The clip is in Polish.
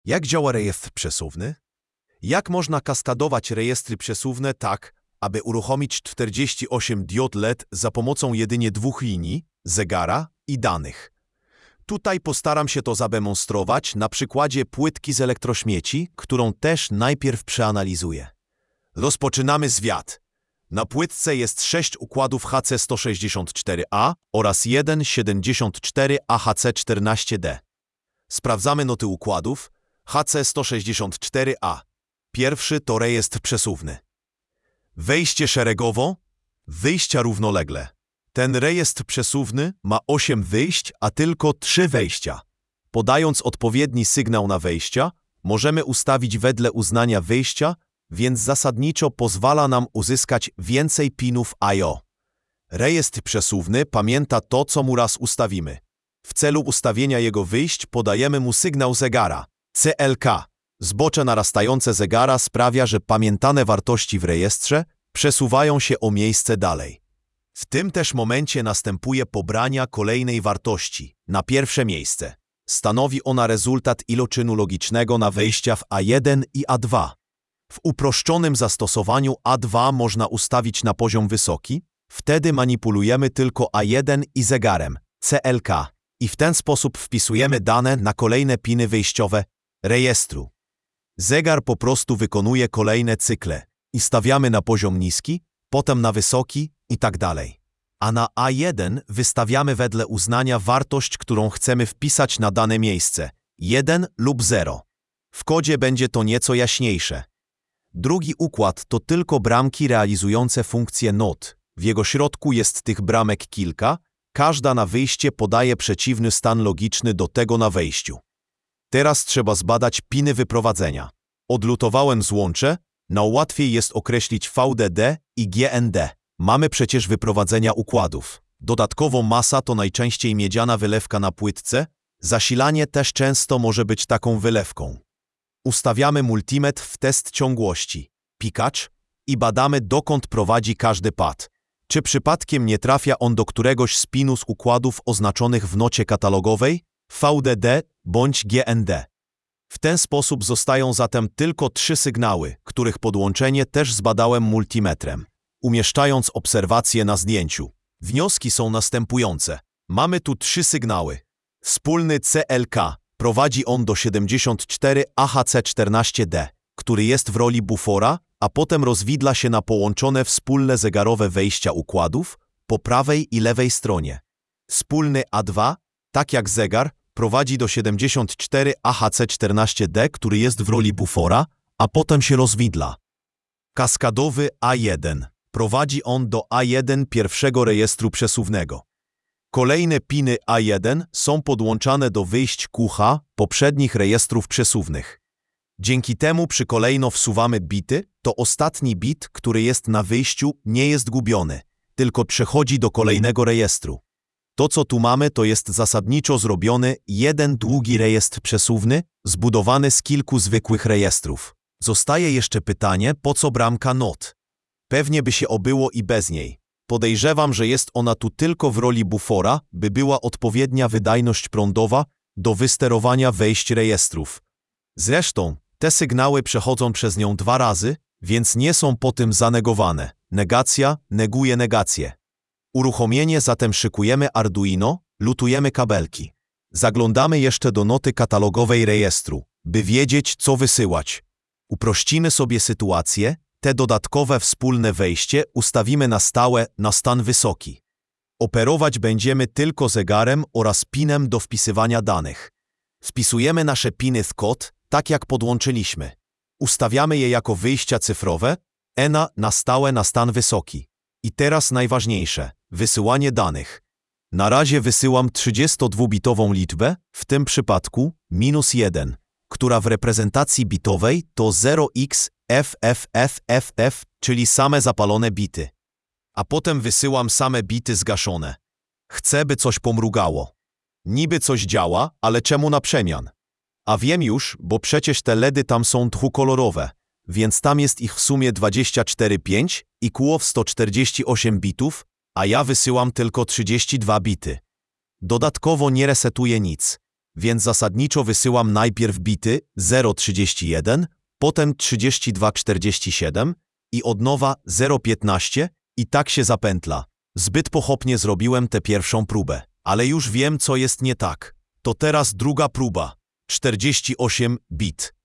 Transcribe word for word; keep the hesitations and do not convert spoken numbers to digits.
Jak działa rejestr przesuwny? Jak można kaskadować rejestry przesuwne tak, aby uruchomić czterdzieści osiem diod L E D za pomocą jedynie dwóch linii, zegara i danych? Tutaj postaram się to zademonstrować na przykładzie płytki z elektrośmieci, którą też najpierw przeanalizuję. Rozpoczynamy zwiat. Na płytce jest sześć układów H C sto sześćdziesiąt cztery A oraz jeden siedemdziesiąt cztery A H C czternaście D. Sprawdzamy noty układów. H C sto sześćdziesiąt cztery A. Pierwszy to rejestr przesuwny. Wejście szeregowo, wyjścia równolegle. Ten rejestr przesuwny ma osiem wyjść, a tylko trzy wejścia. Podając odpowiedni sygnał na wejścia, możemy ustawić wedle uznania wyjścia, więc zasadniczo pozwala nam uzyskać więcej pinów I O. Rejestr przesuwny pamięta to, co mu raz ustawimy. W celu ustawienia jego wyjść podajemy mu sygnał zegara, C L K. Zbocze narastające zegara sprawia, że pamiętane wartości w rejestrze przesuwają się o miejsce dalej. W tym też momencie następuje pobrania kolejnej wartości na pierwsze miejsce. Stanowi ona rezultat iloczynu logicznego na wejścia w A jeden i A dwa. W uproszczonym zastosowaniu A dwa można ustawić na poziom wysoki, wtedy manipulujemy tylko A jeden i zegarem, C L K, i w ten sposób wpisujemy dane na kolejne piny wyjściowe rejestru. Zegar po prostu wykonuje kolejne cykle i stawiamy na poziom niski, potem na wysoki i tak dalej. A na A jeden wystawiamy wedle uznania wartość, którą chcemy wpisać na dane miejsce, jeden lub zero. W kodzie będzie to nieco jaśniejsze. Drugi układ to tylko bramki realizujące funkcję N O T. W jego środku jest tych bramek kilka, każda na wyjście podaje przeciwny stan logiczny do tego na wejściu. Teraz trzeba zbadać piny wyprowadzenia. Odlutowałem złącze, najłatwiej jest określić V D D i G N D. Mamy przecież wyprowadzenia układów. Dodatkowo masa to najczęściej miedziana wylewka na płytce, zasilanie też często może być taką wylewką. Ustawiamy multimetr w test ciągłości, pikacz, i badamy, dokąd prowadzi każdy pad. Czy przypadkiem nie trafia on do któregoś z pinów z układów oznaczonych w nocie katalogowej, V D D bądź G N D. W ten sposób zostają zatem tylko trzy sygnały, których podłączenie też zbadałem multimetrem, umieszczając obserwacje na zdjęciu. Wnioski są następujące. Mamy tu trzy sygnały. Wspólny C L K. Prowadzi on do siedemdziesiąt cztery A H C czternaście D, który jest w roli bufora, a potem rozwidla się na połączone wspólne zegarowe wejścia układów po prawej i lewej stronie. Wspólny A dwa, tak jak zegar, prowadzi do siedemdziesiąt cztery A H C czternaście D, który jest w roli bufora, a potem się rozwidla. Kaskadowy A jeden. Prowadzi on do A jeden pierwszego rejestru przesuwnego. Kolejne piny A jeden są podłączane do wyjść Q H poprzednich rejestrów przesuwnych. Dzięki temu przy kolejno wsuwamy bity, to ostatni bit, który jest na wyjściu, nie jest gubiony, tylko przechodzi do kolejnego rejestru. To, co tu mamy, to jest zasadniczo zrobiony jeden długi rejestr przesuwny, zbudowany z kilku zwykłych rejestrów. Zostaje jeszcze pytanie, po co bramka N O T? Pewnie by się obyło i bez niej. Podejrzewam, że jest ona tu tylko w roli bufora, by była odpowiednia wydajność prądowa do wysterowania wejść rejestrów. Zresztą, te sygnały przechodzą przez nią dwa razy, więc nie są po tym zanegowane. Negacja neguje negację. Uruchomienie zatem szykujemy Arduino, lutujemy kabelki. Zaglądamy jeszcze do noty katalogowej rejestru, by wiedzieć, co wysyłać. Uprościmy sobie sytuację, te dodatkowe wspólne wejście ustawimy na stałe na stan wysoki. Operować będziemy tylko zegarem oraz pinem do wpisywania danych. Wpisujemy nasze piny w kod, tak jak podłączyliśmy. Ustawiamy je jako wyjścia cyfrowe, E N A na stałe na stan wysoki. I teraz najważniejsze, wysyłanie danych. Na razie wysyłam trzydziestodwubitową liczbę, w tym przypadku minus jeden, która w reprezentacji bitowej to zero x f f f f f, czyli same zapalone bity. A potem wysyłam same bity zgaszone. Chcę, by coś pomrugało. Niby coś działa, ale czemu na przemian? A wiem już, bo przecież te L E D y tam są dwukolorowe, więc tam jest ich w sumie dwadzieścia cztery pięć i Q O W sto czterdzieści osiem bitów, a ja wysyłam tylko trzydzieści dwa bity. Dodatkowo nie resetuję nic. więc zasadniczo wysyłam najpierw bity zero trzydzieści jeden, potem trzydzieści dwa czterdzieści siedem i od nowa zero piętnaście i tak się zapętla. Zbyt pochopnie zrobiłem tę pierwszą próbę, ale już wiem, co jest nie tak. To teraz druga próba. czterdzieści osiem bit.